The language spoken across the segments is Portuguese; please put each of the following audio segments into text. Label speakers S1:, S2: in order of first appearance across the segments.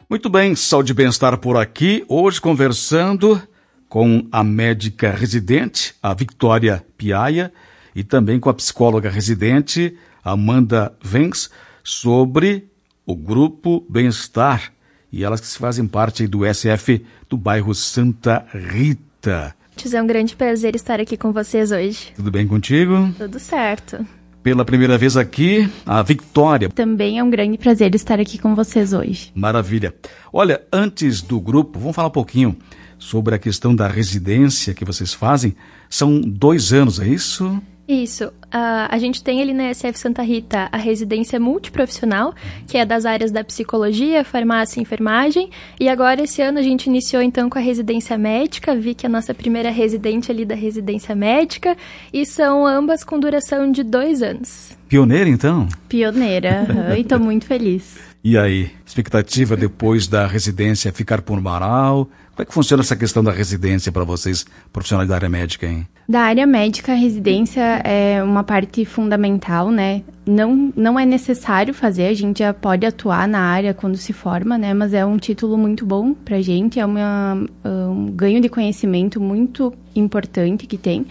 S1: Muito bem, Saúde e Bem-Estar por aqui, hoje conversando com a médica residente, a Victoria Piaia, e também com a psicóloga residente, Amanda Vens, sobre o Grupo Bem-Estar, e elas que fazem parte do SF do bairro Santa Rita.
S2: É um grande prazer estar aqui com vocês hoje.
S1: Tudo bem contigo?
S2: Tudo certo.
S1: Pela primeira vez aqui, a Victoria.
S3: Também é um grande prazer estar aqui com vocês hoje.
S1: Maravilha. Olha, antes do grupo, vamos falar um pouquinho sobre a questão da residência que vocês fazem. São 2 anos, é isso?
S2: Isso. A gente tem ali na SF Santa Rita a residência multiprofissional, que é das áreas da psicologia, farmácia e enfermagem. E agora, esse ano, a gente iniciou, então, com a residência médica. Vi que é a nossa primeira residente ali da residência médica. E são ambas com duração de 2 anos.
S1: Pioneira, então?
S3: Pioneira. E estou muito feliz.
S1: E aí, expectativa depois da residência ficar por Marau? Como é que funciona essa questão da residência para vocês, profissionais da área médica, hein?
S3: Da área médica, a residência é uma parte fundamental, né? Não é necessário fazer, a gente já pode atuar na área quando se forma, né? Mas é um título muito bom pra gente, é um ganho de conhecimento muito importante que tem.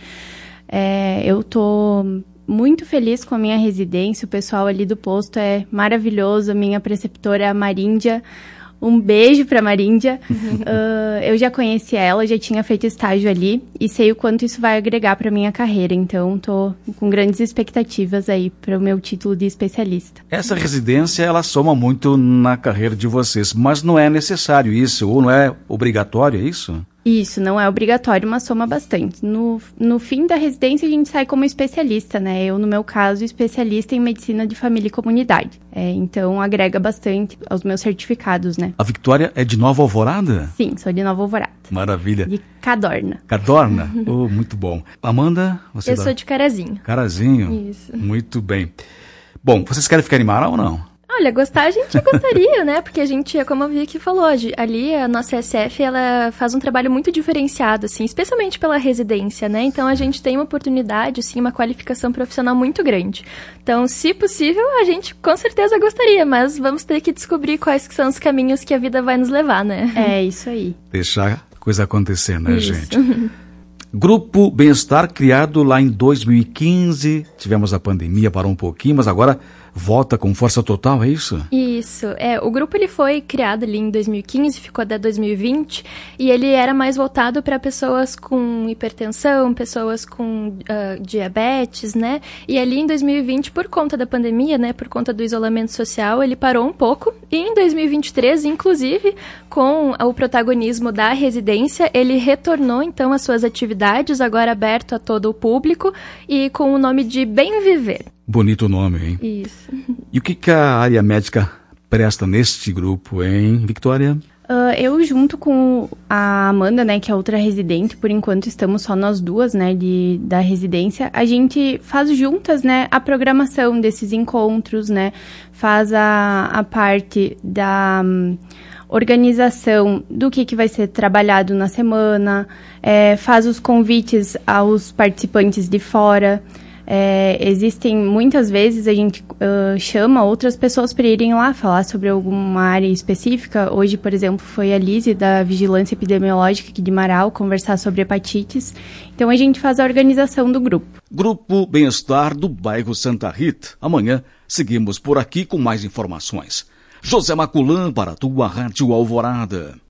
S3: Eu tô muito feliz com a minha residência, o pessoal ali do posto é maravilhoso, a minha preceptora é a Maríndia. Um beijo para a Maríndia. Eu já conheci ela, já tinha feito estágio ali e sei o quanto isso vai agregar para minha carreira. Então, estou com grandes expectativas aí para o meu título de especialista.
S1: Essa residência, ela soma muito na carreira de vocês, mas não é necessário isso, ou não é obrigatório, é isso?
S3: Isso, não é obrigatório, mas soma bastante. No fim da residência, a gente sai como especialista, né? Eu, no meu caso, especialista em medicina de família e comunidade. Então, agrega bastante aos meus certificados, né?
S1: A Victoria é de Nova Alvorada?
S3: Sim, sou de Nova Alvorada.
S1: Maravilha.
S3: De Cadorna.
S1: Cadorna? Oh, muito bom. Amanda, você...
S2: Eu sou de Carazinho.
S1: Carazinho?
S2: Isso.
S1: Muito bem. Bom, vocês querem ficar em Marau ou não?
S2: Olha, gostar a gente gostaria, né? Porque a gente, como a Vicky falou, ali a nossa SF, ela faz um trabalho muito diferenciado, assim, especialmente pela residência, né? Então, a gente tem uma oportunidade, assim, uma qualificação profissional muito grande. Então, se possível, a gente com certeza gostaria, mas vamos ter que descobrir quais que são os caminhos que a vida vai nos levar, né?
S3: É, isso aí.
S1: Deixar a coisa acontecer, né,
S2: isso.
S1: gente? Grupo Bem-Estar, criado lá em 2015, tivemos a pandemia, parou um pouquinho, mas agora volta com força total, é isso?
S2: Isso, o grupo ele foi criado ali em 2015, ficou até 2020, e ele era mais voltado para pessoas com hipertensão, pessoas com diabetes, né? E ali em 2020, por conta da pandemia, né, por conta do isolamento social, ele parou um pouco, e em 2023, inclusive, com o protagonismo da residência, ele retornou então às suas atividades, agora aberto a todo o público, e com o nome de Bem Viver.
S1: Bonito nome, hein?
S2: Isso.
S1: E o que a área médica presta neste grupo, hein, Victoria?
S3: Eu, junto com a Amanda, né, que é outra residente, por enquanto estamos só nós duas, né, da residência, a gente faz juntas, né, a programação desses encontros, né, faz a parte da organização do que vai ser trabalhado na semana, faz os convites aos participantes de fora. Existem muitas vezes a gente chama outras pessoas para irem lá falar sobre alguma área específica. Hoje, por exemplo, foi a Lise da Vigilância Epidemiológica aqui de Marau conversar sobre hepatites. Então a gente faz a organização do grupo.
S1: Grupo Bem-Estar do bairro Santa Rita. Amanhã seguimos por aqui com mais informações. José Maculan para a tua Rádio Alvorada.